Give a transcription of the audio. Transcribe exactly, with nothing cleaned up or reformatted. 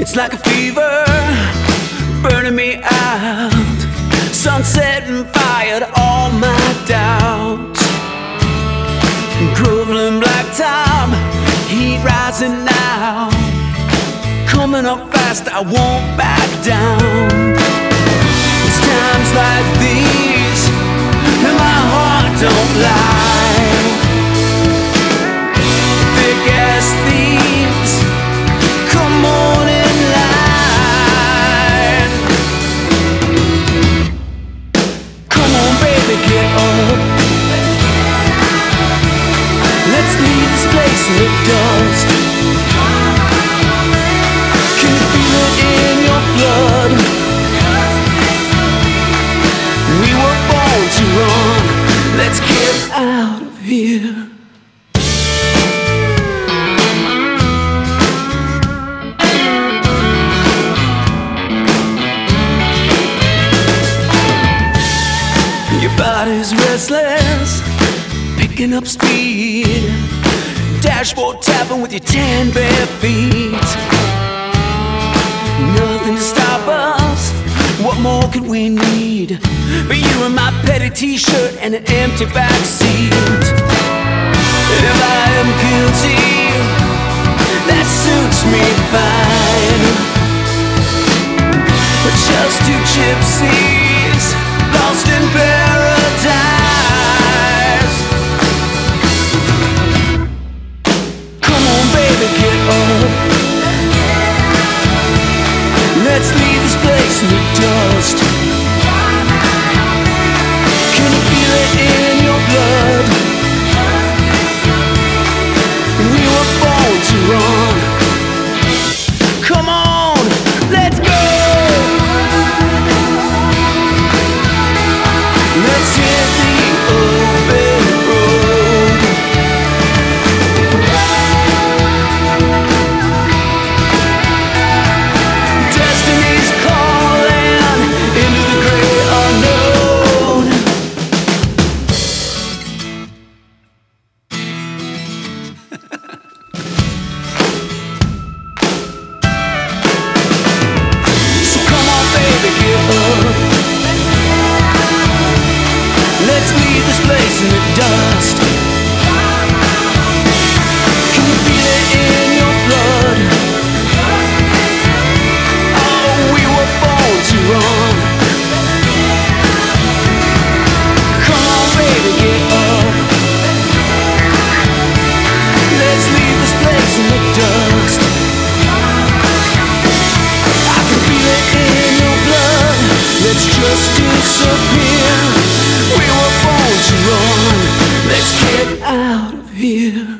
It's like a fever burning me out. Sunset and fired all my doubts. Groveling blacktop, heat rising now. Coming up fast, I won't back down. It's times like these that my heart don't lie. Thick as thieves, come on in line. Come on, baby, get up. Let's leave this place in the dust. Can you feel it in your blood? We were born to run. Let's get out of here. Your body's restless, picking up speed. Dashboard tapping with your tan bare feet. Nothing to stop us, what more could we need? But you and my petty t-shirt and an empty backseat. And if I am guilty, that suits me fine. We're just two gypsies lost in paradise. Come on, baby, get up. Let's leave this place in the dust. Can you feel it in your blood? We were born to run. Come on, let's go. Let's hit the open road. Destiny's calling into the great unknown. So come on, baby, get up. Let's leave this place in the dust. Can you feel it in your blood? Oh, we were born to run. Come on, baby, get up. Let's leave this place in the dust. I can feel it in your blood. Let's just disappear. We were born to run. Let's get out of here.